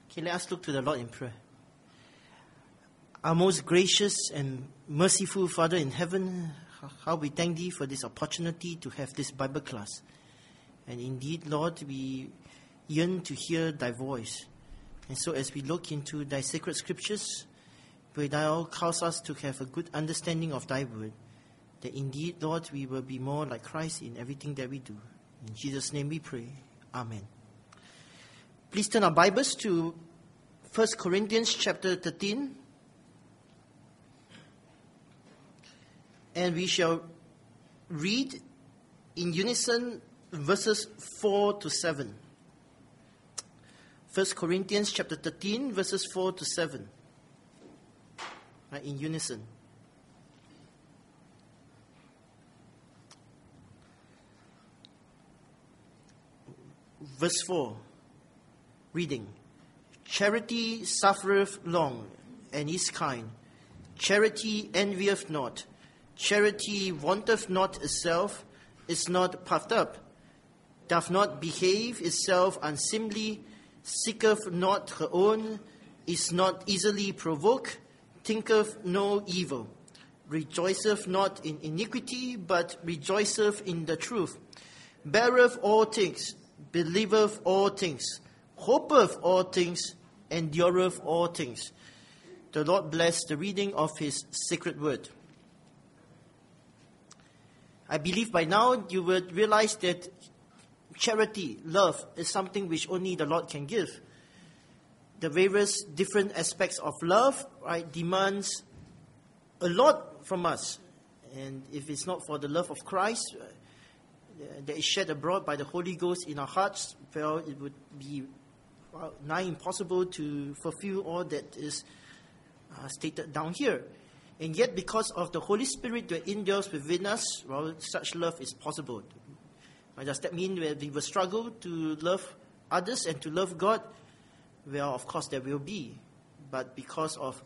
Okay, let us look to the Lord in prayer. Our most gracious and merciful Father in heaven, how we thank Thee for this opportunity to have this Bible class. And indeed, Lord, we yearn to hear Thy voice. And so as we look into Thy sacred scriptures, pray Thou cause us to have a good understanding of Thy word, that indeed, Lord, we will be more like Christ in everything that we do. In Jesus' name we pray. Amen. Please turn our Bibles to 1 Corinthians chapter 13. And we shall read in unison verses 4 to 7. 1 Corinthians chapter 13, verses 4 to 7. In unison. Verse 4. Reading. Charity suffereth long, and is kind. Charity envieth not. Charity vaunteth not itself, is not puffed up, doth not behave itself unseemly, seeketh not her own, is not easily provoked, thinketh no evil, rejoiceth not in iniquity, but rejoiceth in the truth, beareth all things, believeth all things, hopeth all things, endureth all things. The Lord bless the reading of His sacred word. I believe by now you would realize that charity, love, is something which only the Lord can give. The various different aspects of love, right, demands a lot from us. And if it's not for the love of Christ that is shed abroad by the Holy Ghost in our hearts, well, it would be nigh impossible to fulfill all that is stated down here. And yet, because of the Holy Spirit that indwells within us, well, such love is possible. Does that mean that we will struggle to love others and to love God? Well, of course, there will be. But because of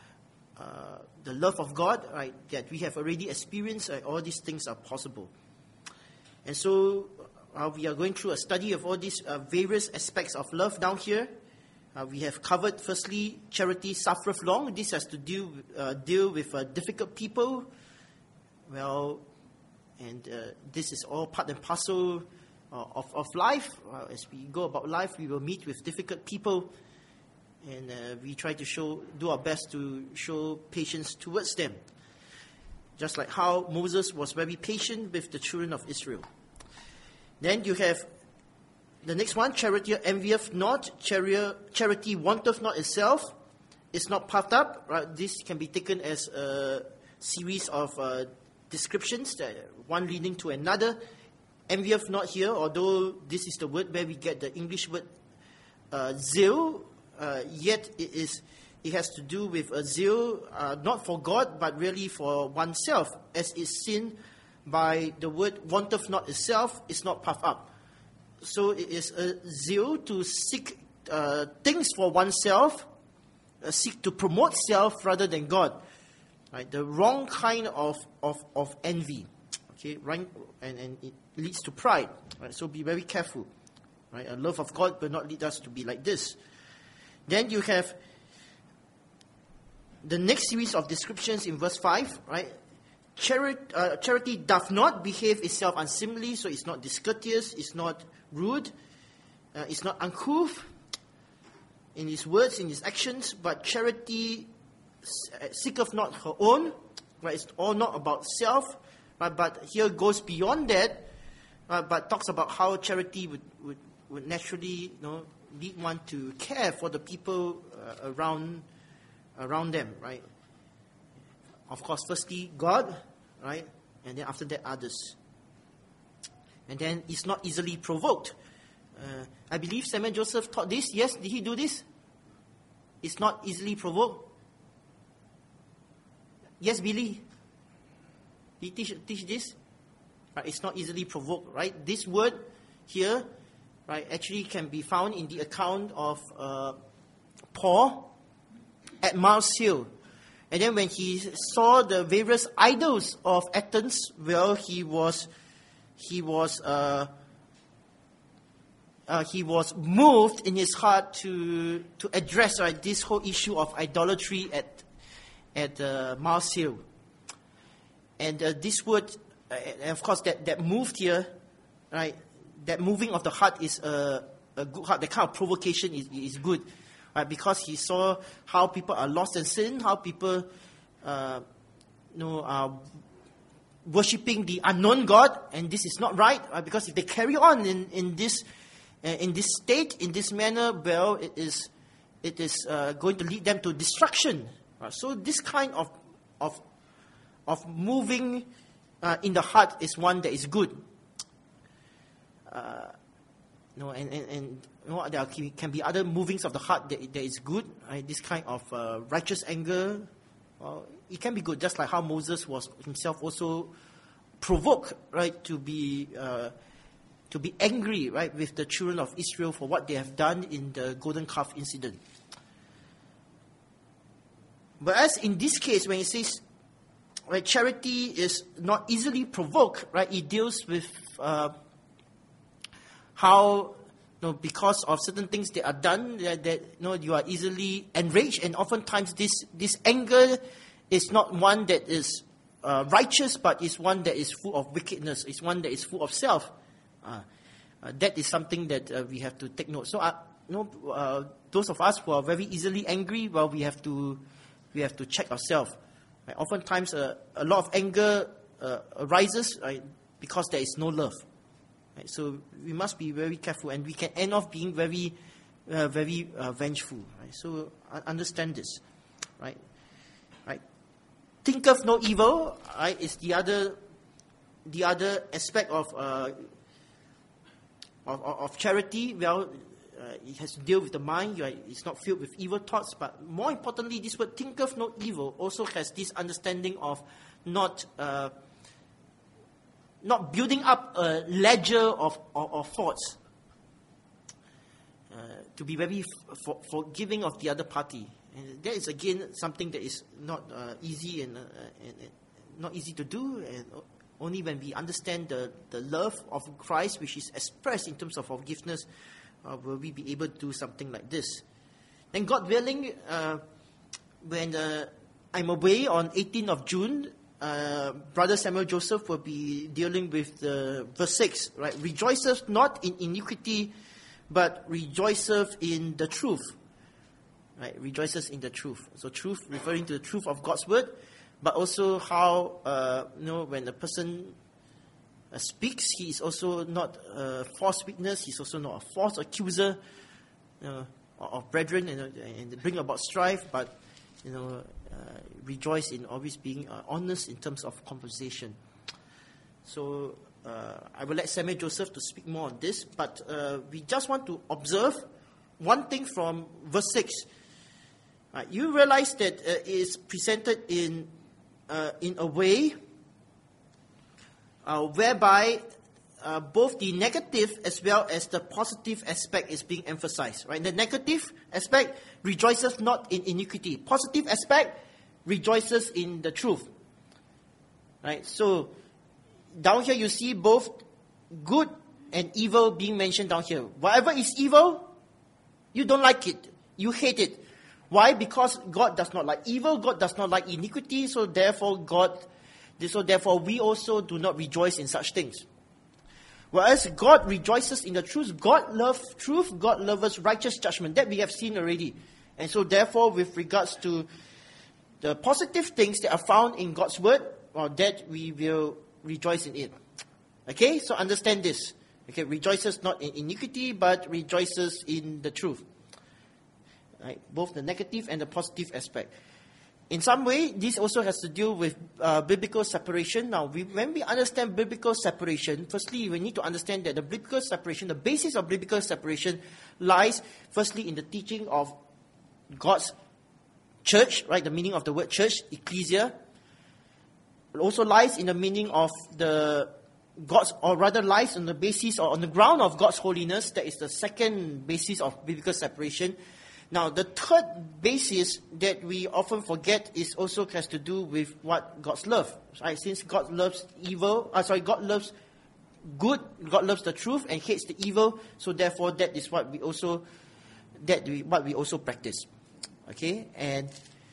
the love of God, right, that we have already experienced, all these things are possible. And so, we are going through a study of all these various aspects of love down here. We have covered, firstly, charity suffereth long. This has to deal with difficult people. Well, and this is all part and parcel of life. As we go about life, we will meet with difficult people. And we try to do our best to show patience towards them. Just like how Moses was very patient with the children of Israel. Then you have the next one, charity envieth not, charity wanteth not itself, is not puffed up. Right? This can be taken as a series of descriptions, one leading to another. Envieth not here, although this is the word where we get the English word zeal, yet it has to do with a zeal not for God, but really for oneself, as is seen by the word wanteth not itself, is not puffed up. So it is a zeal to seek things for oneself, seek to promote self rather than God. Right? The wrong kind of envy. Okay, right? And it leads to pride. Right? So be very careful. Right? A love of God will not lead us to be like this. Then you have the next series of descriptions in verse 5. Right? Charity doth not behave itself unseemly, so it's not discourteous, it's not rude, it's not uncouth in his words, in his actions, but charity seeketh not her own, right? It's all not about self, but here goes beyond that, but talks about how charity would naturally, lead one to care for the people around them, right? Of course, firstly, God, right? And then after that, others. And then it's not easily provoked. I believe Samuel Joseph taught this. Yes, did he do this? It's not easily provoked. Yes, Billy. Did he teach this? Right, it's not easily provoked, right? This word here, right, actually can be found in the account of Paul at Mars Hill. And then when he saw the various idols of Athens, well, he was he was moved in his heart to address this whole issue of idolatry at Mars Hill. And this word, and of course, that moved here, right? That moving of the heart is a good heart. The kind of provocation is good, right? Because he saw how people are lost in sin, how people, are worshipping the unknown God, and this is not right. Right? Because if they carry on in this state, in this manner, well, it is going to lead them to destruction. Right? So this kind of moving in the heart is one that is good. There can be other movings of the heart that is good. Right? This kind of righteous anger, it can be good. Just like how Moses was himself also provoked, right, to be angry, right, with the children of Israel for what they have done in the golden calf incident. But as in this case, when it says, right, charity is not easily provoked, right, it deals with how, because of certain things that are done, that you are easily enraged, and oftentimes this anger is not one that is righteous, but is one that is full of wickedness. It's one that is full of self. That is something that we have to take note. So, those of us who are very easily angry, well, we have to check ourselves. Right? Oftentimes, a lot of anger arises, right, because there is no love. Right? So we must be very careful, and we can end off being very vengeful. Right? So understand this, right? Right? Think of no evil. Right? Is the other aspect of charity. Well, it has to deal with the mind. It's not filled with evil thoughts. But more importantly, this word "think of no evil" also has this understanding of not building up a ledger of thoughts, to be very forgiving of the other party. And that is again something that is not easy and not easy to do. And only when we understand the love of Christ, which is expressed in terms of forgiveness, will we be able to do something like this. Then, God willing, when I'm away on 18th of June, Brother Samuel Joseph will be dealing with verse 6, right? Rejoiceth not in iniquity, but rejoiceth in the truth. Right? Rejoices in the truth. So truth referring to the truth of God's word, but also how, when a person speaks, he is also not a false witness, he's also not a false accuser of brethren, and bring about strife, but, rejoice in always being honest in terms of conversation. So I will let Samuel Joseph to speak more on this, but we just want to observe one thing from verse 6. You realize that it is presented in a way whereby both the negative as well as the positive aspect is being emphasized. Right? The negative aspect rejoices not in iniquity. Positive aspect rejoices in the truth. Right? So down here you see both good and evil being mentioned down here. Whatever is evil, you don't like it. You hate it. Why? Because God does not like evil. God does not like iniquity. So therefore we also do not rejoice in such things. Whereas God rejoices in the truth. God loves truth. God loves righteous judgment. That we have seen already. And so therefore, with regards to the positive things that are found in God's word, that we will rejoice in it. Okay? So understand this. Okay? Rejoices not in iniquity, but rejoices in the truth. Right? Both the negative and the positive aspect. In some way, this also has to do with biblical separation. Now, when we understand biblical separation, firstly, we need to understand that the biblical separation, the basis of biblical separation, lies firstly in the teaching of God's church, right? The meaning of the word church, ecclesia. It also lies in the meaning of lies on the basis or on the ground of God's holiness. That is the second basis of biblical separation. Now, the third basis that we often forget is also has to do with what God's love. Right? Since God loves God loves good, God loves the truth and hates the evil. So therefore, that is what we also practice. Okay, and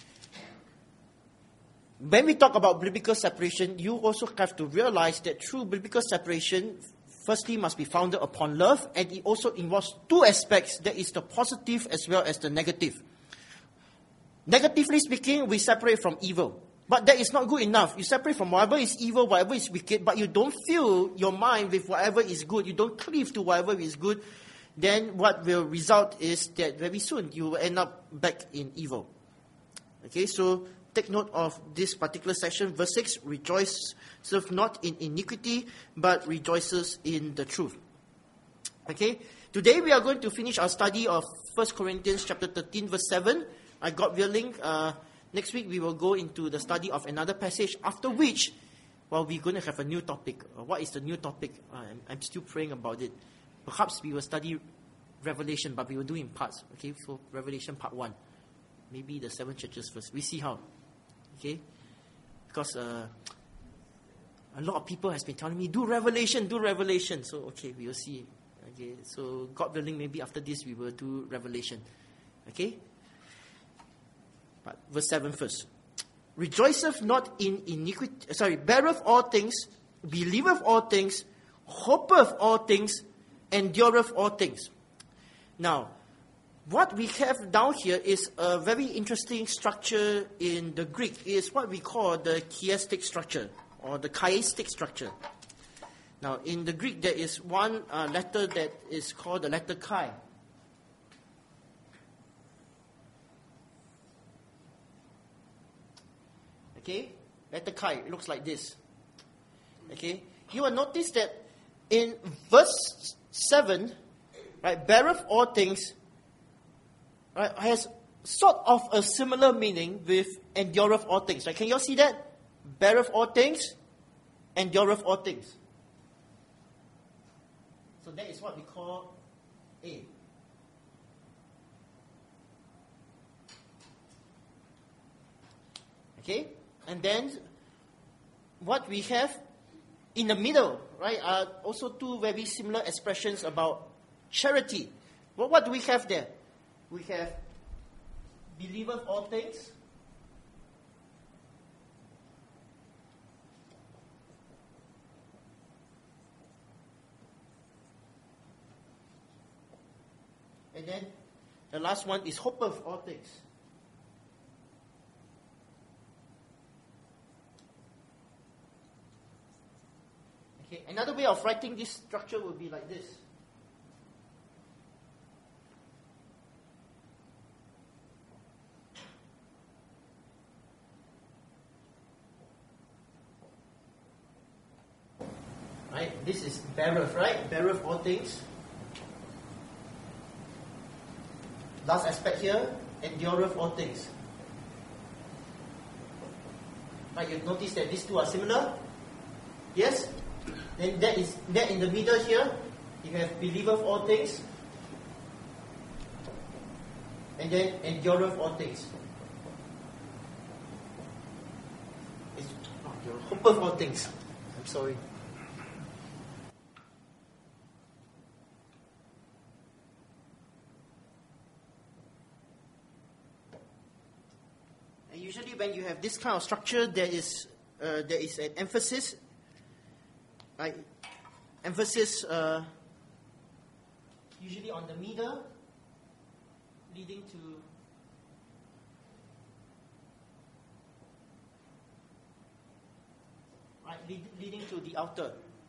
when we talk about biblical separation, you also have to realize that true biblical separation, firstly, must be founded upon love, and it also involves two aspects. That is the positive as well as the negative. Negatively speaking, we separate from evil. But that is not good enough. You separate from whatever is evil, whatever is wicked, but you don't fill your mind with whatever is good. You don't cleave to whatever is good. Then what will result is that very soon you will end up back in evil. Okay, so take note of this particular section, verse 6, rejoiceth not in iniquity, but rejoices in the truth. Okay, today we are going to finish our study of 1 Corinthians chapter 13, verse 7. God willing, next week we will go into the study of another passage, after which, we're going to have a new topic. What is the new topic? I'm still praying about it. Perhaps we will study Revelation, but we will do in parts. Okay, so Revelation part 1. Maybe the 7 churches first. We see how. Okay? Because a lot of people has been telling me, do Revelation. So, okay, we will see. Okay, so God willing, maybe after this we will do Revelation. Okay? But verse 7 first. Rejoiceth not in iniquity, beareth all things, believeth all things, hopeth all things, endureth all things. Now, what we have down here is a very interesting structure in the Greek. It is what we call the chiastic structure, or the chiastic structure. Now, in the Greek, there is one letter that is called the letter chi. Okay, letter chi, it looks like this. Okay, you will notice that in verse 7, right, beareth all things, right, has sort of a similar meaning with endureth all things. Right? Can you all see that? Beareth all things, endureth all things. So that is what we call A. Okay? And then what we have in the middle, right, are also two very similar expressions about charity. Well, what do we have there? We have believeth all things. And then the last one is hopeth all things. Okay, another way of writing this structure will be like this. Right, this is beareth, right? Beareth all things. Last aspect here, endureth all things. Right, you notice that these two are similar? Yes? Then that in the middle here, you have believeth all things, and then endureth all things. Hopeth all things. I'm sorry. And usually when you have this kind of structure, there is an emphasis. Right? Emphasis usually on the middle, leading to leading to the outer.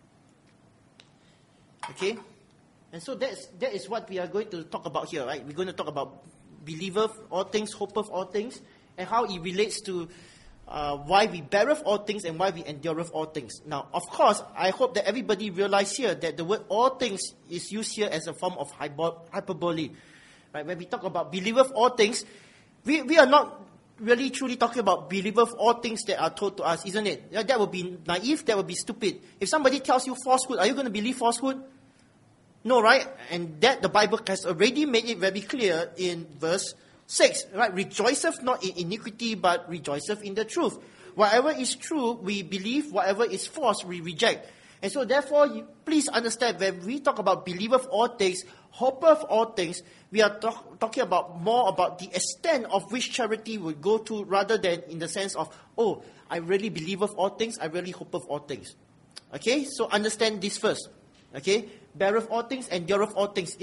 Okay, and so that is what we are going to talk about here. Right? We're going to talk about believeth all things, hopeth all things, and how it relates to why we beareth all things and why we endureth all things. Now, of course, I hope that everybody realize here that the word all things is used here as a form of hyperbole. Right? When we talk about believeth all things, we are not really truly talking about believeth all things that are told to us, isn't it? That would be naive, that would be stupid. If somebody tells you falsehood, are you going to believe falsehood? No, right? And that the Bible has already made it very clear in verse 6, right? Rejoiceth not in iniquity, but rejoiceth in the truth. Whatever is true, we believe. Whatever is false, we reject. And so therefore, please understand, when we talk about believer of all things, hoper of all things, we are talking about more about the extent of which charity would go to, rather than in the sense of, oh, I really believe of all things, I really hope of all things. Okay, so understand this first. Okay, bear of all things, endure of all things.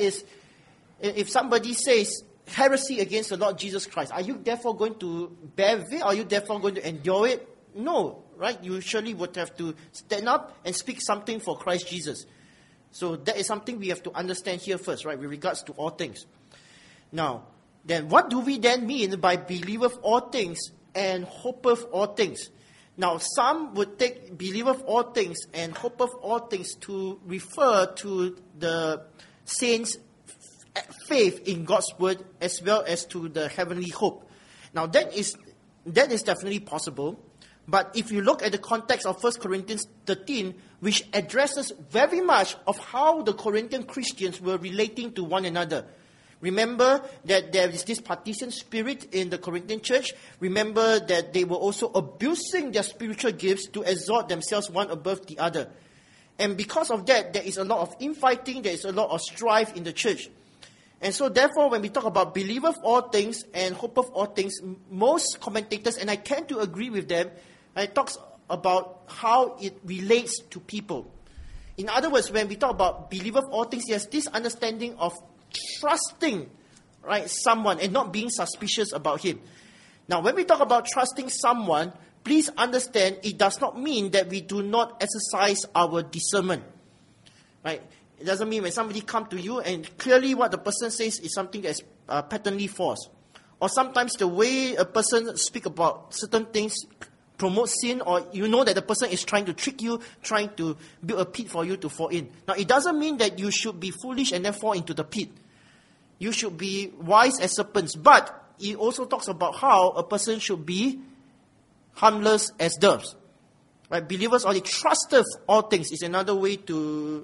If somebody says heresy against the Lord Jesus Christ, are you therefore going to bear with it? Are you therefore going to endure it? No, right? You surely would have to stand up and speak something for Christ Jesus. So that is something we have to understand here first, right, with regards to all things. Now, then what do we then mean by believer of all things and hoper of all things? Now, some would take believer of all things and hope of all things to refer to the saints' faith in God's word as well as to the heavenly hope. Now, that is definitely possible. But if you look at the context of 1 Corinthians 13, which addresses very much of how the Corinthian Christians were relating to one another. Remember that there is this partisan spirit in the Corinthian church. Remember that they were also abusing their spiritual gifts to exalt themselves one above the other. And because of that, there is a lot of infighting, there is a lot of strife in the church. And so therefore, when we talk about believer of all things and hope of all things, most commentators, and I tend to agree with them, it talks about how it relates to people. In other words, when we talk about believer of all things, there's this understanding of trusting, right, someone and not being suspicious about him. Now, when we talk about trusting someone, please understand it does not mean that we do not exercise our discernment. Right? It doesn't mean when somebody comes to you and clearly what the person says is something that's patently false. Or sometimes the way a person speaks about certain things promotes sin, or you know that the person is trying to trick you, trying to build a pit for you to fall in. Now, it doesn't mean that you should be foolish and then fall into the pit. You should be wise as serpents. But it also talks about how a person should be harmless as doves. Right? Believers only trusteth all things is another way to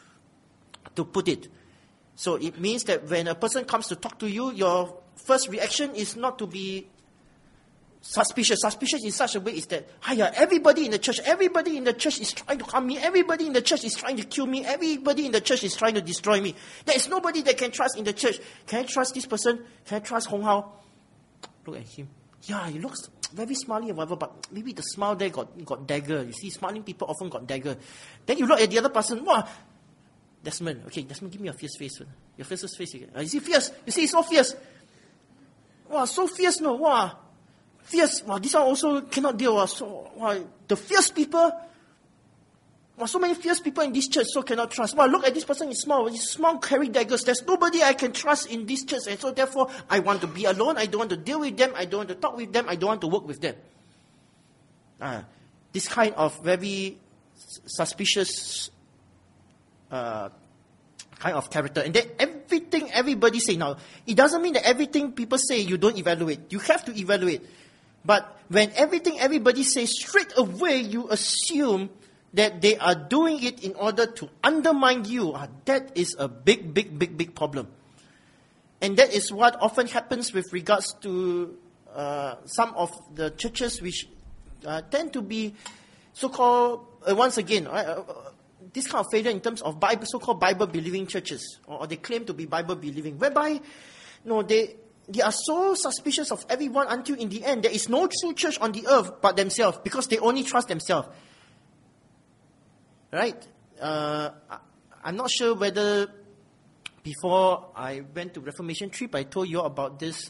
put it. So it means that when a person comes to talk to you, your first reaction is not to be suspicious. Suspicious in such a way is that, everybody in the church is trying to harm me. Everybody in the church is trying to kill me. Everybody in the church is trying to destroy me. There is nobody that can trust in the church. Can I trust this person? Can I trust Hong Hao? Look at him. Yeah, he looks very smiley and whatever, but maybe the smile there got dagger. You see, smiling people often got dagger. Then you look at the other person. Wow, Desmond. Okay, Desmond, give me your fierce face. Your fiercest face. Is he fierce? You see, he's so fierce. Wow, so fierce, no? Wow. Fierce, this one also cannot deal. The fierce people, so many fierce people in this church, so cannot trust. Look at this person, he's small, carry daggers. There's nobody I can trust in this church, and so therefore, I want to be alone. I don't want to deal with them. I don't want to talk with them. I don't want to work with them. This kind of very suspicious kind of character. And then everything everybody say. Now, it doesn't mean that everything people say you don't evaluate. You have to evaluate. But when everything everybody says, straight away you assume that they are doing it in order to undermine you. That is a big problem. And that is what often happens with regards to some of the churches which tend to be so-called, once again, this kind of failure in terms of so-called Bible-believing churches, or they claim to be Bible-believing, whereby they are so suspicious of everyone until in the end there is no true church on the earth but themselves, because they only trust themselves. Right? I'm not sure whether before I went to Reformation trip I told you about this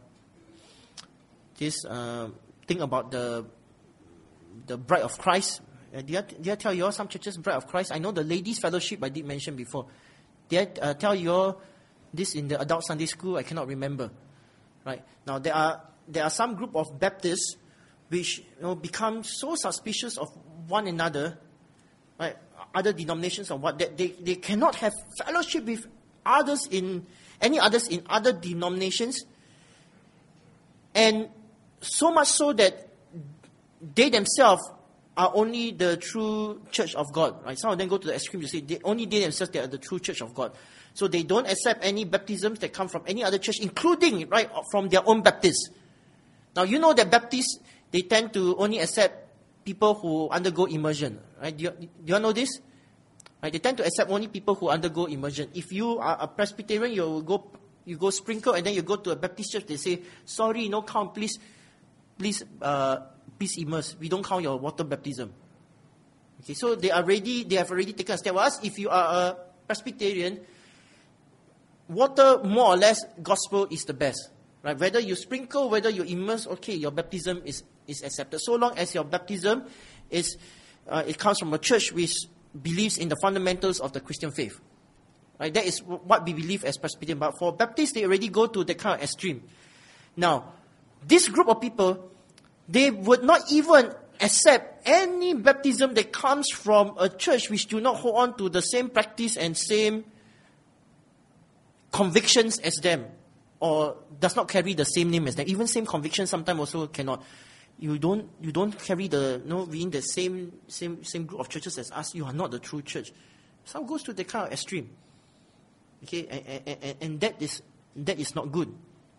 thing about the Bride of Christ. Did I tell you all some churches Bride of Christ? I know the Ladies Fellowship I did mention before. Did I tell you all this in the adult Sunday school? I cannot remember. Right now, there are some group of Baptists which become so suspicious of one another, right? Other denominations or what, that they cannot have fellowship with others in other denominations, and so much so that they themselves are only the true church of God. Right? Some of them go to the extreme to say they themselves they are the true church of God. So they don't accept any baptisms that come from any other church, including from their own Baptists. Now you know that Baptists, they tend to only accept people who undergo immersion. Right? Do you all know this? Right? They tend to accept only people who undergo immersion. If you are a Presbyterian, you go sprinkle, and then you go to a Baptist church, they say, sorry, no count, please immerse. We don't count your water baptism. Okay, so they have already taken a step. Whereas if you are a Presbyterian, water, more or less, gospel is the best. Right? Whether you sprinkle, whether you immerse, okay, your baptism is accepted. So long as your baptism is, it comes from a church which believes in the fundamentals of the Christian faith. Right? That is what we believe as Presbyterian. But for Baptists, they already go to that kind of extreme. Now, this group of people, they would not even accept any baptism that comes from a church which do not hold on to the same practice and same convictions as them, or does not carry the same name as them. Even same convictions sometimes also cannot. You don't carry within the same group of churches as us. You are not the true church. Some goes to the kind of extreme. Okay, and that is not good.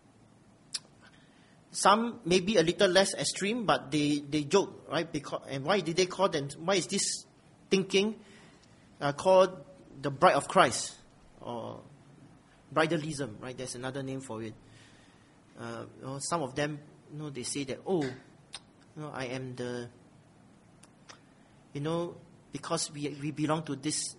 Some may be a little less extreme, but they joke, right? And why did they call them? Why is this thinking called the bride of Christ, or bridalism? Right? There's another name for it. Some of them, they say that, I am the, because we belong to this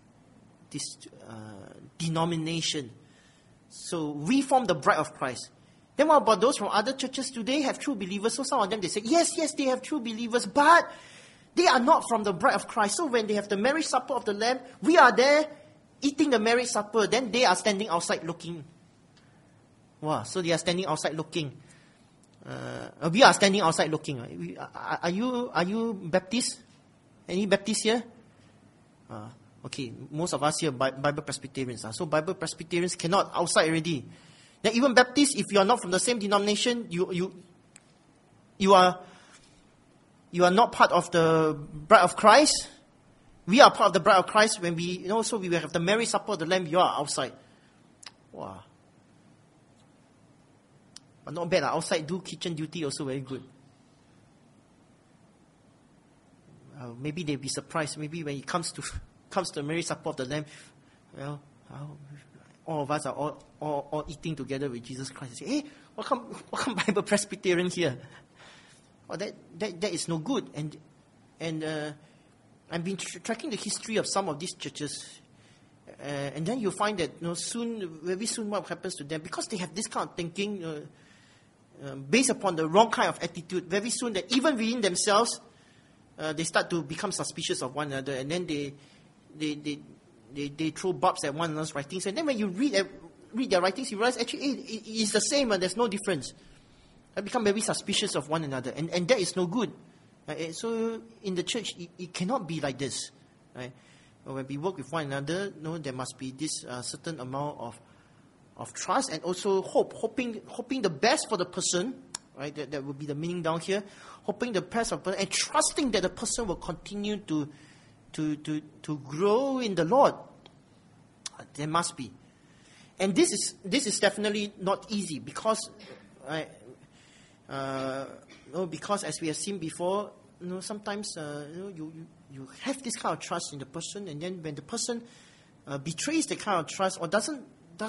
denomination, so we form the bride of Christ. Then what about those from other churches? Do they have true believers? So some of them, they say, yes, they have true believers, but they are not from the bride of Christ. So when they have the marriage supper of the Lamb, we are there eating the marriage supper. Then they are standing outside looking. Wow, so they are standing outside looking. We are standing outside looking. Are you Baptist? Any Baptist here? Okay, most of us here Bible Presbyterians. So Bible Presbyterians cannot outside already. Then even Baptists, if you are not from the same denomination, you are not part of the bride of Christ. We are part of the bride of Christ when we, so we will have the marriage supper of the Lamb. You are outside. Wow. But not bad. Outside do kitchen duty also very good. Maybe they'll be surprised. Maybe when it comes to the marriage supper of the Lamb, all of us are all eating together with Jesus Christ. Say, hey, what come Bible Presbyterian here? That is no good. And I've been tracking the history of some of these churches, and then you find that very soon what happens to them, because they have this kind of thinking based upon the wrong kind of attitude. Very soon that even within themselves, they start to become suspicious of one another, and then they throw barbs at one another's writings. And then when you read their writings, you realize actually it's the same and there's no difference. They become very suspicious of one another, and that is no good. So in the church, it cannot be like this. Right? When we work with one another, there must be this certain amount of trust, and also hoping the best for the person. Right? That would be the meaning down here. Hoping the best of the person, and trusting that the person will continue to grow in the Lord. There must be. And this is definitely not easy, because because as we have seen before, sometimes you have this kind of trust in the person, and then when the person betrays the kind of trust, or doesn't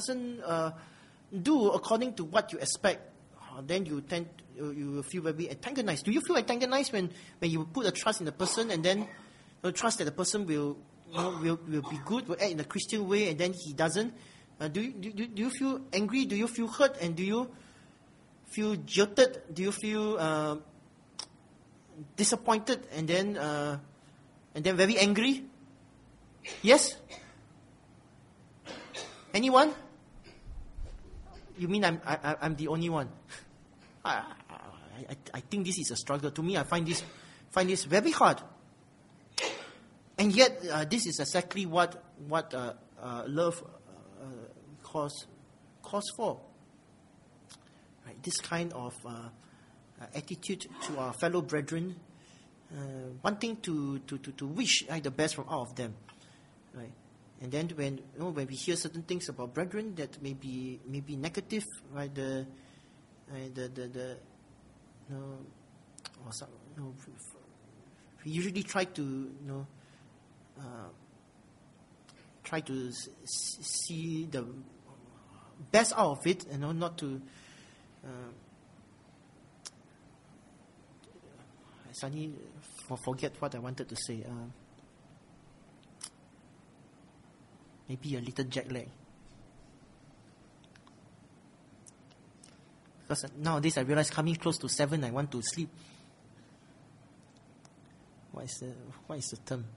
do according to what you expect, then you feel very antagonized. Do you feel antagonized when you put a trust in the person, and then trust that the person will be good, will act in a Christian way, and then he doesn't? Do you feel angry? Do you feel hurt? And do you feel jilted? Do you feel disappointed? And then very angry? Yes? Anyone? You mean I'm the only one? I think this is a struggle. To me, I find this very hard. And yet, this is exactly what love calls for. Right? This kind of attitude to our fellow brethren, wanting to wish the best from all of them. Right? And then when we hear certain things about brethren that may be negative, right? we usually try to, see the best out of it, not to. I suddenly forget what I wanted to say. Maybe a little jet lag. Because nowadays I realize coming close to 7, I want to sleep. What is the term?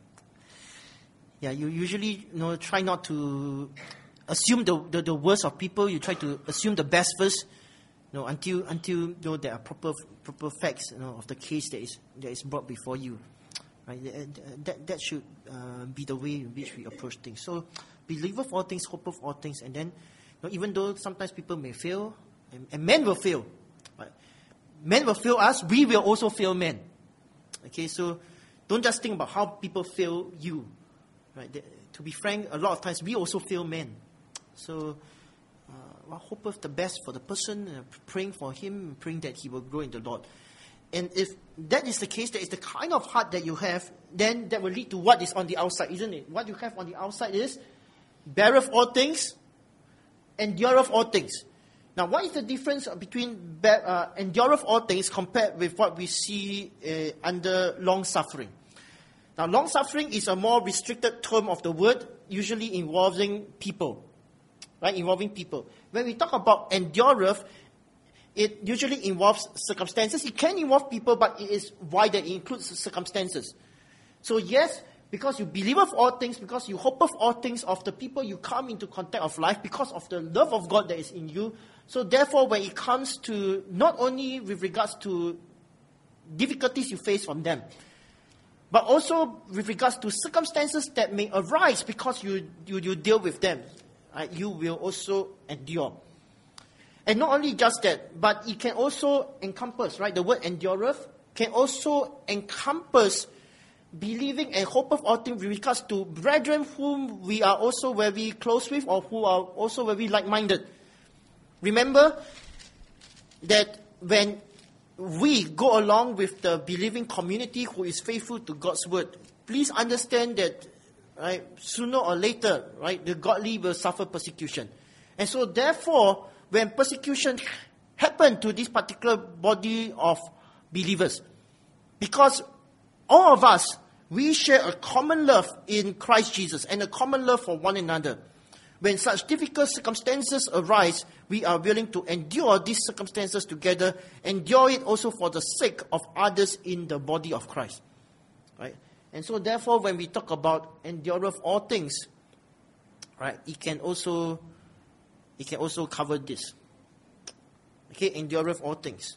Yeah, you usually try not to assume the worst of people. You try to assume the best first, until there are proper facts of the case that is brought before you. Right? That should be the way in which we approach things. So, believe of all things, hope of all things, and then even though sometimes people may fail, and men will fail. Right? Men will fail us, we will also fail men. Okay, so don't just think about how people fail you. Right? To be frank, a lot of times we also fail men. So, hope of the best for the person, praying for him, praying that he will grow in the Lord. And if that is the case, that is the kind of heart that you have, then that will lead to what is on the outside, isn't it? What you have on the outside is, beareth all things, endureth all things. Now, what is the difference between endureth all things compared with what we see under long-suffering? Now, long-suffering is a more restricted term of the word, usually involving people. Right? Involving people. When we talk about endureth, it usually involves circumstances. It can involve people, but it is wider. It includes circumstances. So yes, because you believe of all things, because you hope of all things of the people you come into contact of life, because of the love of God that is in you. So therefore, when it comes to, not only with regards to difficulties you face from them, but also with regards to circumstances that may arise because you deal with them, right, you will also endure. And not only just that, but it can also encompass, right, the word endureth can also encompass believing and hope of all things with regards to brethren whom we are also very close with or who are also very like-minded. Remember that when we go along with the believing community who is faithful to God's word, please understand that, right, sooner or later, right, the godly will suffer persecution. And so therefore, when persecution happened to this particular body of believers, because all of us, we share a common love in Christ Jesus and a common love for one another. When such difficult circumstances arise, we are willing to endure these circumstances together, endure it also for the sake of others in the body of Christ. Right? And so therefore, when we talk about endureth all things, right, it can also cover this. Okay, endureth all things.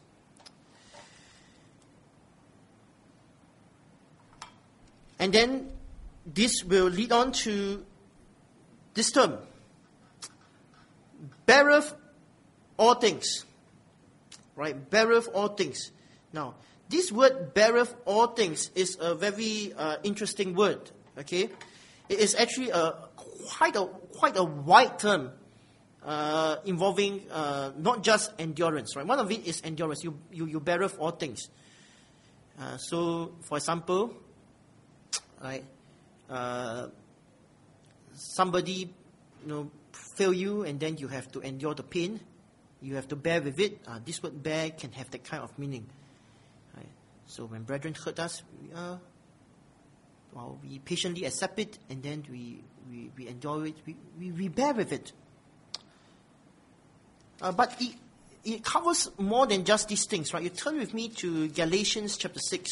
And then this will lead on to this term. Beareth all things. Right? Beareth all things. Now, this word beareth all things is a very interesting word. Okay? It is actually quite a wide term involving not just endurance. Right? One of it is endurance. You beareth all things. So, for example, right, somebody fail you, and then you have to endure the pain. You have to bear with it. This word bear can have that kind of meaning. Right? So when brethren hurt us, we patiently accept it, and then we endure it. We bear with it. But it covers more than just these things, right? You turn with me to Galatians chapter 6.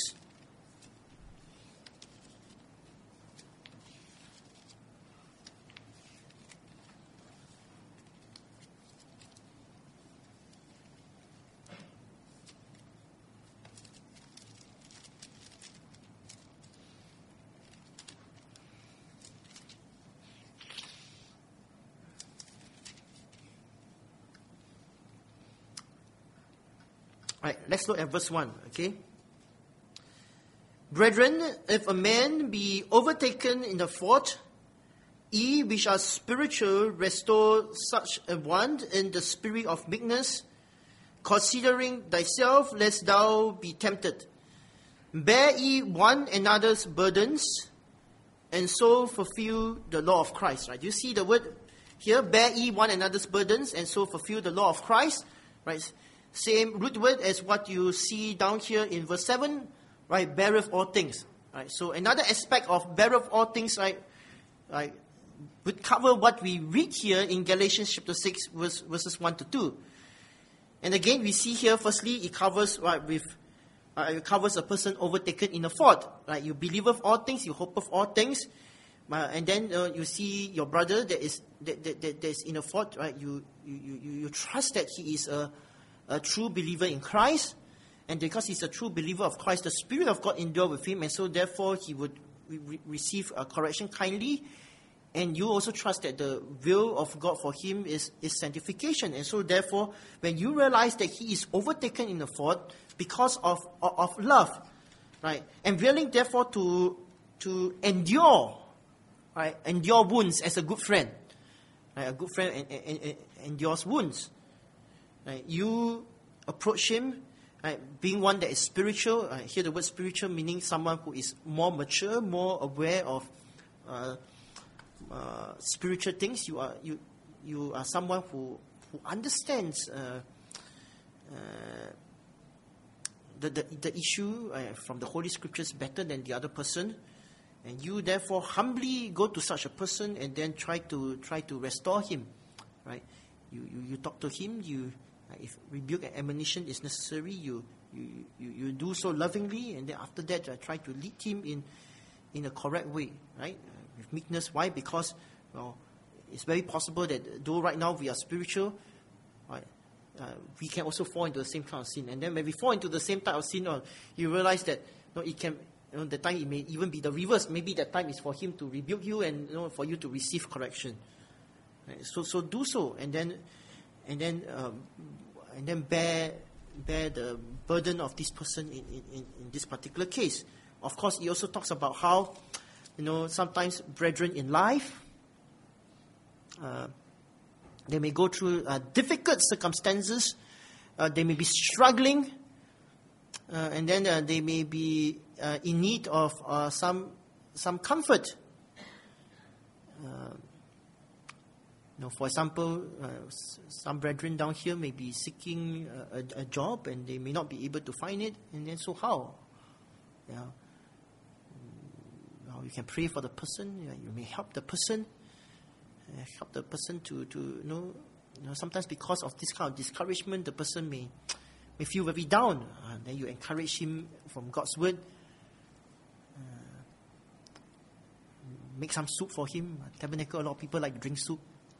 Right, let's look at verse 1, okay? Brethren, if a man be overtaken in the fault, ye which are spiritual, restore such a one in the spirit of meekness, considering thyself, lest thou be tempted. bear ye one another's burdens, and so fulfill the law of Christ. Right? Do you see the word here? Bear ye one another's burdens, and so fulfill the law of Christ. Right? Same root word as what you see down here in verse 7. Right? Beareth all things. Right? So another aspect of beareth all things, right, would cover what we read here in Galatians chapter 6, verses 1 to 2. And again, we see here, firstly, it covers it covers a person overtaken in a fault. Right? You believe of all things, you hope of all things, and then you see your brother that is in a fault. Right? You trust that he is a true believer in Christ, and because he's a true believer of Christ, the Spirit of God endure with him, and so therefore he would receive correction kindly. And you also trust that the will of God for him is sanctification. And so therefore, when you realize that he is overtaken in the fault because of love, right? And willing therefore to endure, right? Endure wounds as a good friend. Right? A good friend endures wounds. Right? You approach him, right? Being one that is spiritual. Here the word spiritual meaning someone who is more mature, more aware of spiritual things. You are someone who understands the issue from the Holy Scriptures better than the other person, and you therefore humbly go to such a person and then try to restore him. Right? You talk to him. If rebuke and admonition is necessary, you do so lovingly, and then after that try to lead him in a correct way. Right? With meekness. Why? Because, well, it's very possible that though right now we are spiritual, right, we can also fall into the same kind of sin. And then when we fall into the same type of sin, you realize that it can, the time it may even be the reverse. Maybe that time is for him to rebuke you and for you to receive correction. Right? So do so, and then bear the burden of this person in this particular case. Of course, he also talks about how, sometimes brethren in life, they may go through difficult circumstances. They may be struggling, and then they may be in need of some comfort. For example, some brethren down here may be seeking a job, and they may not be able to find it. And then so how? Yeah. You can pray for the person. You may help the person. To sometimes because of this kind of discouragement, the person may feel very down. Then you encourage him from God's word. Make some soup for him. Tabernacle, a lot of people like to drink soup.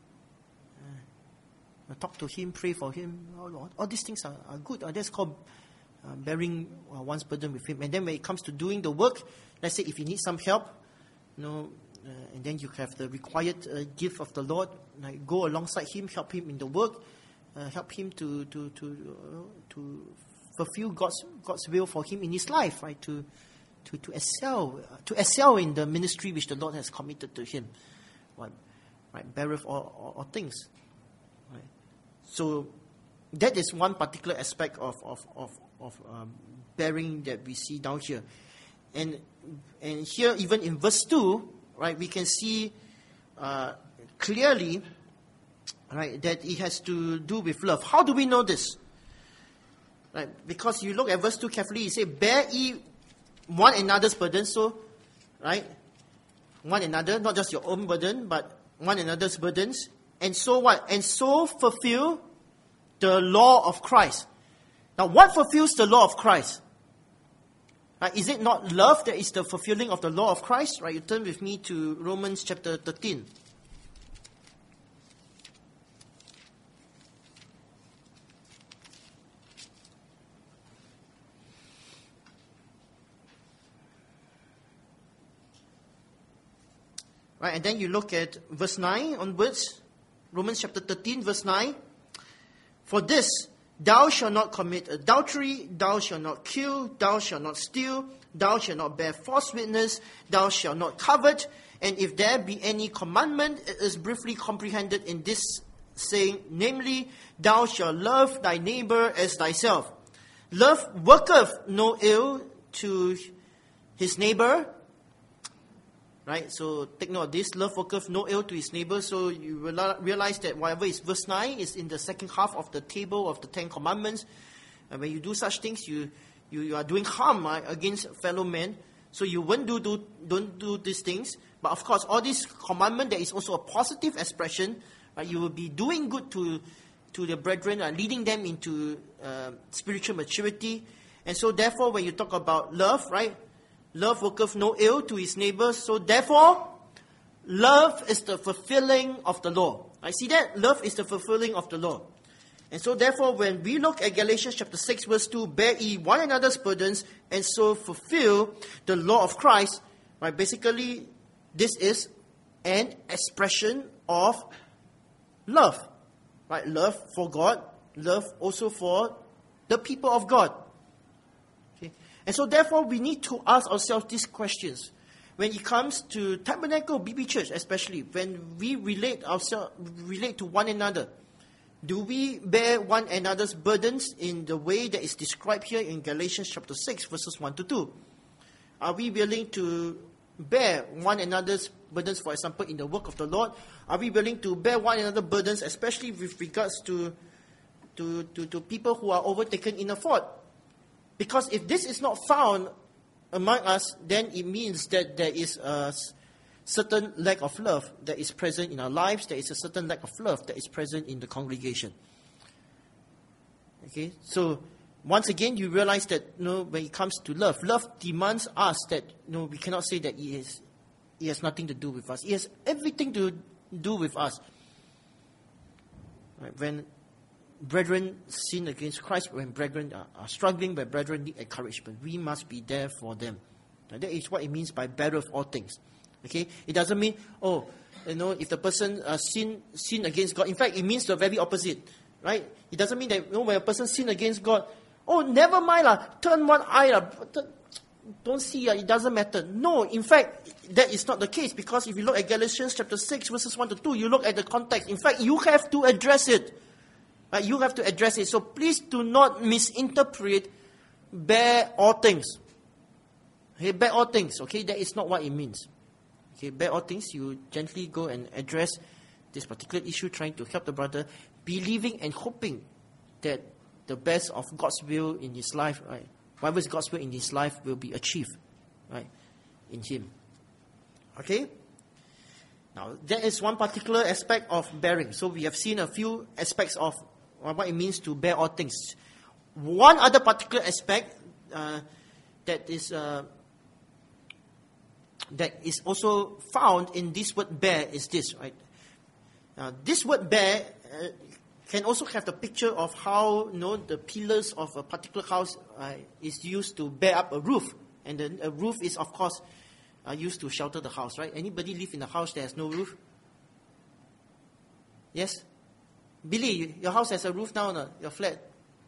Talk to him, pray for him. All these things are good. That's called bearing one's burden with him. And then when it comes to doing the work, let's say if you need some help, and then you have the required gift of the Lord, go alongside him, help him in the work, help him to fulfill God's will for him in his life, right? To excel in the ministry which the Lord has committed to him, right? Beareth all things, right? So that is one particular aspect of bearing that we see down here. And here, even in verse 2, right, we can see clearly, right, that it has to do with love. How do we know this? Right, because you look at verse 2 carefully, it says, bear ye one another's burden. So, right, one another, not just your own burden, but one another's burdens. And so what? And so fulfill the law of Christ. Now, what fulfills the law of Christ? Is it not love that is the fulfilling of the law of Christ? Right, you turn with me to Romans chapter 13. Right, and then you look at verse 9 onwards. Romans chapter 13, verse 9. For this, thou shalt not commit adultery, thou shalt not kill, thou shalt not steal, thou shalt not bear false witness, thou shalt not covet. And if there be any commandment, it is briefly comprehended in this saying, namely, thou shalt love thy neighbor as thyself. Love worketh no ill to his neighbor. Right, so take note of this. Love worketh no ill to his neighbor. So you will realize that whatever is verse 9 is in the second half of the table of the 10 commandments. And when you do such things, you are doing harm against fellow men. So you don't do these things. But of course, all these commandments, there is also a positive expression. Right? You will be doing good to the brethren, leading them into spiritual maturity. And so therefore, when you talk about love, right? Love worketh no ill to his neighbor. So therefore, love is the fulfilling of the law. I see that? Love is the fulfilling of the law. And so therefore, when we look at Galatians chapter 6 verse 2, bear ye one another's burdens and so fulfill the law of Christ. Right? Basically, this is an expression of love. Right? Love for God, love also for the people of God. And so therefore, we need to ask ourselves these questions. When it comes to Tabernacle BB Church, especially, when we relate to one another, do we bear one another's burdens in the way that is described here in Galatians chapter 6, verses 1 to 2? Are we willing to bear one another's burdens, for example, in the work of the Lord? Are we willing to bear one another's burdens, especially with regards to people who are overtaken in a fault? Because if this is not found among us, then it means that there is a certain lack of love that is present in our lives. There is a certain lack of love that is present in the congregation. Okay, so once again, you realize that when it comes to love, love demands us that we cannot say that it has nothing to do with us. It has everything to do with us. Right? When brethren sin against Christ, when brethren are struggling, when brethren need encouragement, we must be there for them. Now, that is what it means by better of all things. Okay, it doesn't mean if the person sin against God. In fact, it means the very opposite, right? It doesn't mean that when a person sin against God, never mind turn one eye don't see it doesn't matter. No, in fact, that is not the case, because if you look at Galatians chapter 6 verses 1 to 2, you look at the context. In fact, you have to address it. You have to address it. So please do not misinterpret bear all things. Okay, bear all things. Okay, that is not what it means. Okay, bear all things. You gently go and address this particular issue, trying to help the brother, believing and hoping that the best of God's will in his life, right? Whatever is God's will in his life will be achieved, right, in him. Okay? Now, that is one particular aspect of bearing. So we have seen a few aspects of what it means to bear all things. One other particular aspect that is also found in this word bear is this, right? This word bear can also have the picture of how the pillars of a particular house is used to bear up a roof, and then a roof is of course used to shelter the house, right? Anybody live in a house that has no roof? Yes? Billy, your house has a roof now, your flat?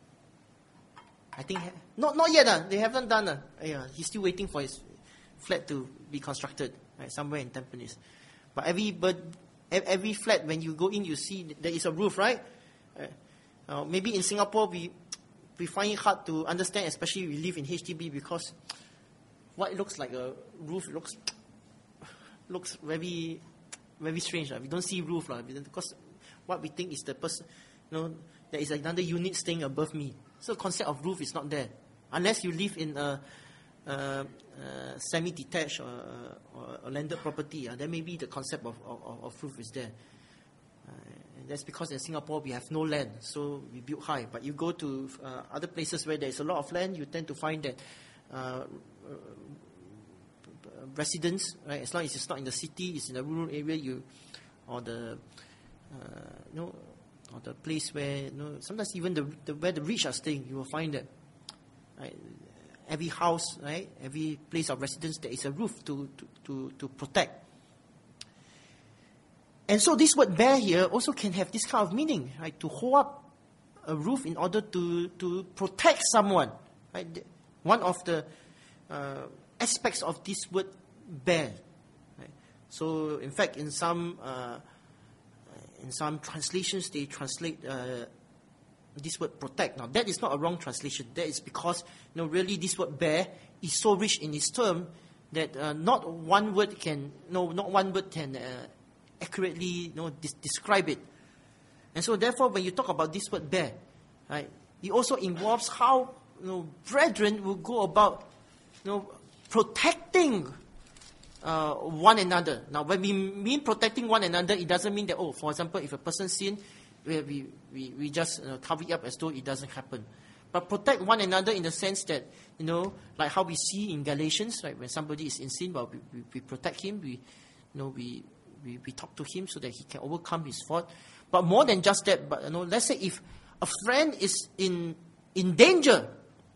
I think, not yet. They haven't done. He's still waiting for his flat to be constructed, right, somewhere in Tampines. But every flat, when you go in, you see there is a roof, right? Maybe in Singapore, we find it hard to understand, especially we live in HDB, because what looks like a roof looks very, very strange. We don't see roof, because what we think is the person, there is another unit staying above me. So the concept of roof is not there. Unless you live in a semi-detached or a landed property, then maybe the concept of roof is there. And that's because in Singapore we have no land, so we build high. But you go to other places where there is a lot of land, you tend to find that residents, right, as long as it's not in the city, it's in a rural area, or the place where sometimes even where the rich are staying, you will find that, right, every house, right, every place of residence, there is a roof to protect. And so this word bear here also can have this kind of meaning, right? To hold up a roof in order to protect someone, right? One of the aspects of this word bear, right? So in fact, in some translations, they translate this word protect. Now, that is not a wrong translation. That is because, really this word bear is so rich in its term that not one word can accurately describe it. And so, therefore, when you talk about this word bear, right, it also involves how brethren will go about protecting one another. Now, when we mean protecting one another, it doesn't mean that, for example, if a person sin, we just cover it up as though it doesn't happen. But protect one another in the sense that, like how we see in Galatians, right, when somebody is in sin, well, we protect him, we talk to him so that he can overcome his fault. But more than just that, but let's say if a friend is in danger,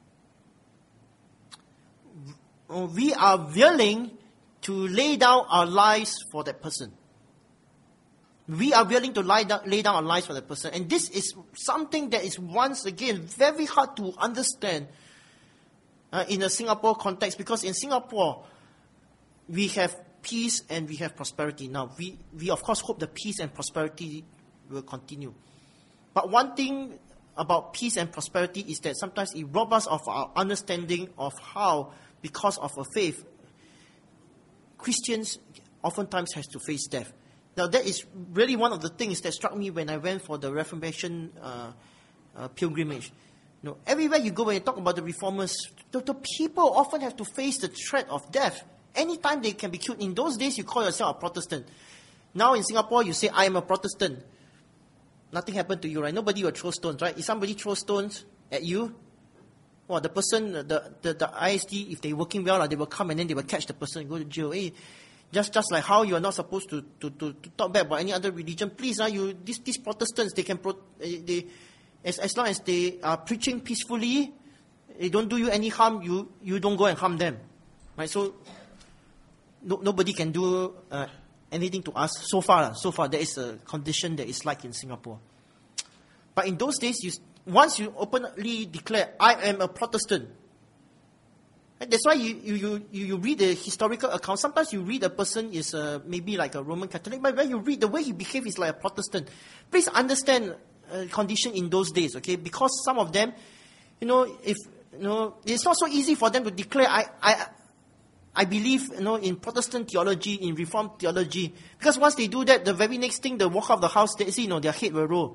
we are willing to lay down our lives for that person. We are willing to lay down our lives for that person. And this is something that is, once again, very hard to understand in a Singapore context, because in Singapore, we have peace and we have prosperity. Now, we of course hope the peace and prosperity will continue. But one thing about peace and prosperity is that sometimes it robs us of our understanding of how, because of a faith, Christians oftentimes has to face death. Now, that is really one of the things that struck me when I went for the Reformation pilgrimage. Everywhere you go, when you talk about the reformers, the people often have to face the threat of death. Anytime they can be killed. In those days, you call yourself a Protestant. Now in Singapore, you say, I am a Protestant. Nothing happened to you, right? Nobody will throw stones, right? If somebody throws stones at you, the person, the ISD, if they're working well, they will come and then they will catch the person and go to jail. Hey, just like how you are not supposed to talk bad about any other religion. Please, these Protestants, they can as long as they are preaching peacefully, they don't do you any harm. You don't go and harm them, right? So nobody can do anything to us so far. There is a condition that is like in Singapore. But in those days, once you openly declare, I am a Protestant. That's why you read the historical account. Sometimes you read a person is maybe like a Roman Catholic, but when you read the way he behaves is like a Protestant. Please understand condition in those days, okay? Because some of them, it's not so easy for them to declare, I believe, in Protestant theology, in Reformed theology. Because once they do that, the very next thing, they walk out of the house, they see, their head will roll.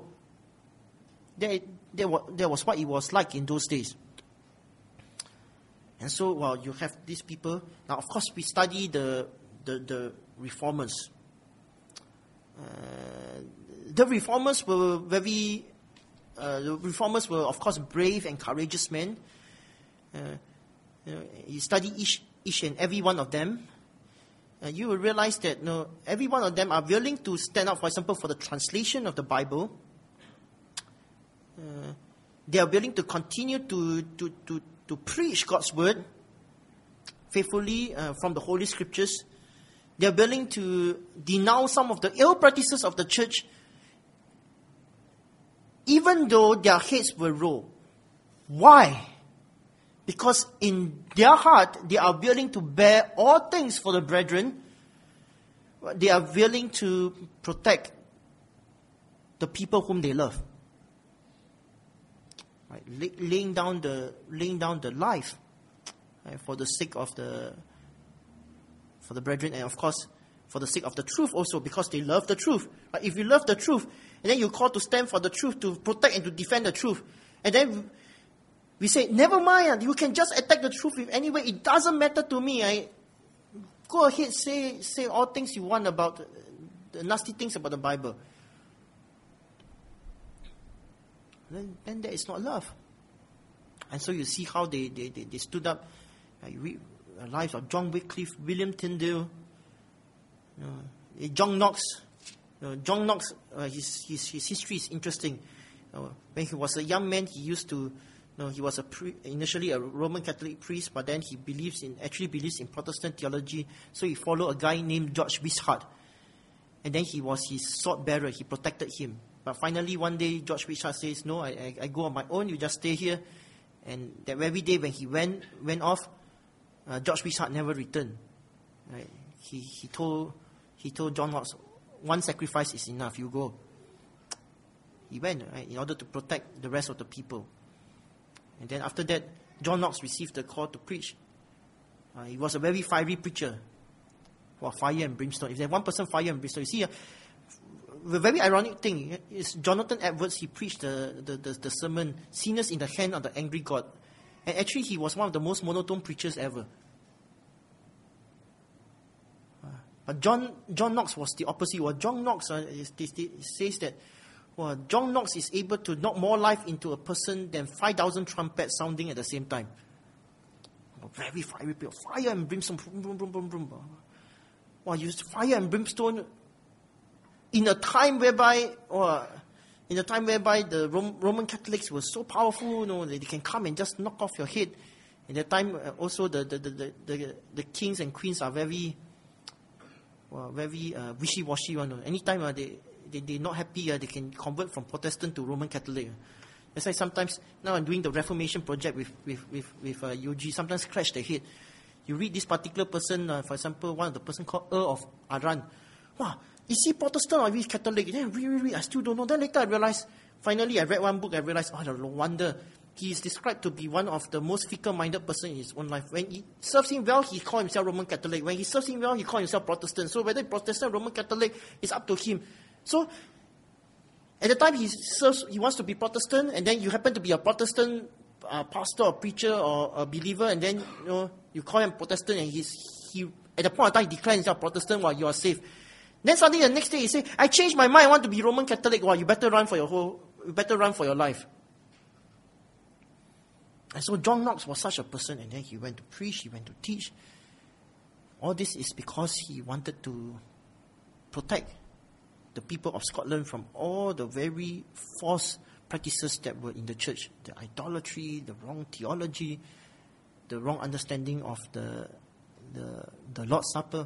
That was what it was like in those days. And so, you have these people. Now, of course, we study the reformers. The reformers were of course, brave and courageous men. You study each and every one of them, you will realize that every one of them are willing to stand up, for example, for the translation of the Bible. They are willing to continue to preach God's word faithfully from the Holy Scriptures. They are willing to denounce some of the ill practices of the church, even though their heads will roll. Why? Because in their heart, they are willing to bear all things for the brethren. They are willing to protect the people whom they love. Right? Laying down the life, right, for the sake of for the brethren, and of course for the sake of the truth also, because they love the truth. Right? If you love the truth, and then you call to stand for the truth, to protect and to defend the truth, and then we say, never mind, you can just attack the truth in any way. It doesn't matter to me. Go ahead, say all things you want about the nasty things about the Bible. Then that is not love. And so you see how they stood up. You read the lives of John Wycliffe, William Tyndale, John Knox. John Knox, his history is interesting. When he was a young man, he used to. He was initially a Roman Catholic priest, but then he believes in Protestant theology. So he followed a guy named George Wishart, and then he was his sword bearer. He protected him. But finally, one day, George Wishart says, "No, I go on my own. You just stay here." And that very day, when he went off, George Wishart never returned. Right? He told John Knox, "One sacrifice is enough. You go." He went, right, in order to protect the rest of the people. And then after that, John Knox received the call to preach. He was a very fiery preacher. Fire and brimstone. If there's one person, fire and brimstone. You see, the very ironic thing is Jonathan Edwards, he preached the sermon, Sinners in the Hand of the Angry God. And actually, he was one of the most monotone preachers ever. But John Knox was the opposite. John Knox says that John Knox is able to knock more life into a person than 5,000 trumpets sounding at the same time. Very fiery, fire and brimstone. Boom, boom, boom, boom. Used fire and brimstone in a time whereby the Roman Catholics were so powerful, they can come and just knock off your head. In that time, also the kings and queens are very wishy-washy. Anytime they're not happy, they can convert from Protestant to Roman Catholic. That's why sometimes, now I'm doing the Reformation project with UG, sometimes scratch their head. You read this particular person, for example, one of the person called Earl of Arran. Is he Protestant or is he Catholic? Then really, I still don't know. Then later I realized, finally I read one book, I realized, no wonder. He is described to be one of the most fickle-minded person in his own life. When he serves him well, he calls himself Roman Catholic. When he serves him well, he calls himself Protestant. So whether Protestant or Roman Catholic, it's up to him. So at the time he wants to be Protestant, and then you happen to be a Protestant pastor or preacher or a believer, and then you call him Protestant, and he at the point of time he declares himself Protestant while you are saved. Then suddenly the next day he say, I changed my mind, I want to be Roman Catholic. You better run for your life. And so John Knox was such a person, and then he went to preach, he went to teach. All this is because he wanted to protect the people of Scotland from all the very false practices that were in the church. The idolatry, the wrong theology, the wrong understanding of the Lord's Supper,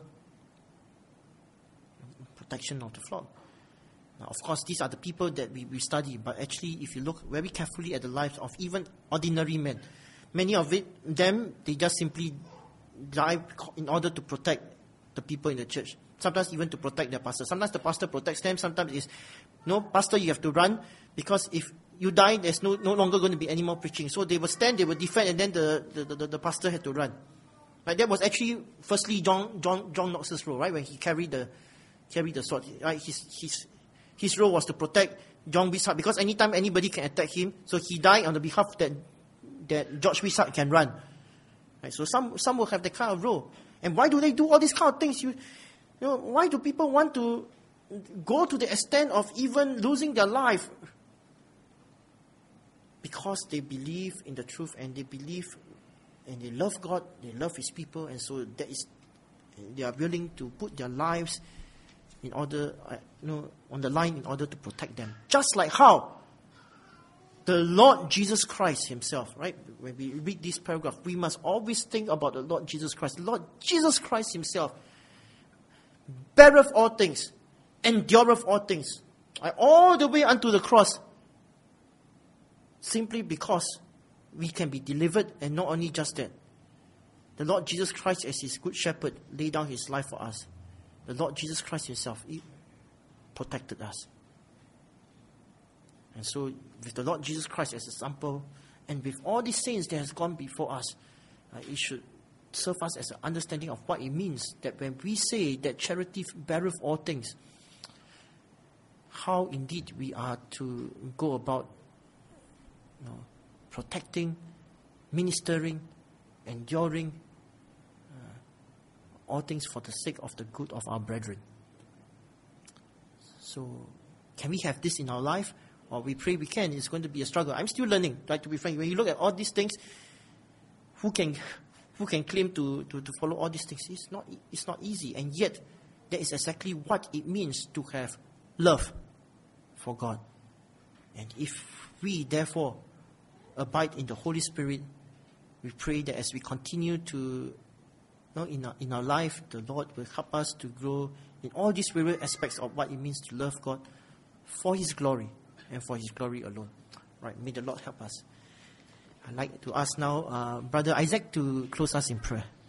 protection of the flock. Now, of course, these are the people that we study, but actually, if you look very carefully at the lives of even ordinary men, many of them, they just simply die in order to protect the people in the church. Sometimes even to protect their pastor. Sometimes the pastor protects them. Sometimes it's, no, pastor, you have to run, because if you die, there's no longer going to be any more preaching. So they will stand, they will defend, and then the pastor had to run. Right? That was actually, firstly, John Knox's role, right? When he carried the sword, right? His role was to protect John Wishart, because anytime anybody can attack him, so he died on the behalf that George Wishart can run. Right? So some will have that kind of role. And why do they do all these kind of things? Why do people want to go to the extent of even losing their life? Because they believe in the truth, and they believe and they love God, they love His people, and so they are willing to put their lives in order, on the line in order to protect them. Just like how the Lord Jesus Christ Himself, right? When we read this paragraph, we must always think about the Lord Jesus Christ. The Lord Jesus Christ Himself beareth all things, endureth all things, right? All the way unto the cross, simply because we can be delivered, and not only just that. The Lord Jesus Christ, as His good shepherd, laid down His life for us. The Lord Jesus Christ Himself, He protected us. And so, with the Lord Jesus Christ as an example, and with all these saints that has gone before us, it should serve us as an understanding of what it means that when we say that charity beareth all things, how indeed we are to go about protecting, ministering, enduring all things for the sake of the good of our brethren. So, can we have this in our life? Or we pray we can. It's going to be a struggle. I'm still learning, right, to be frank. When you look at all these things, who can claim to follow all these things? It's not easy. And yet, that is exactly what it means to have love for God. And if we, therefore, abide in the Holy Spirit, we pray that as we continue to, in our life, the Lord will help us to grow in all these various aspects of what it means to love God for His glory and for His glory alone. Right? May the Lord help us. I'd like to ask now Brother Isaac to close us in prayer.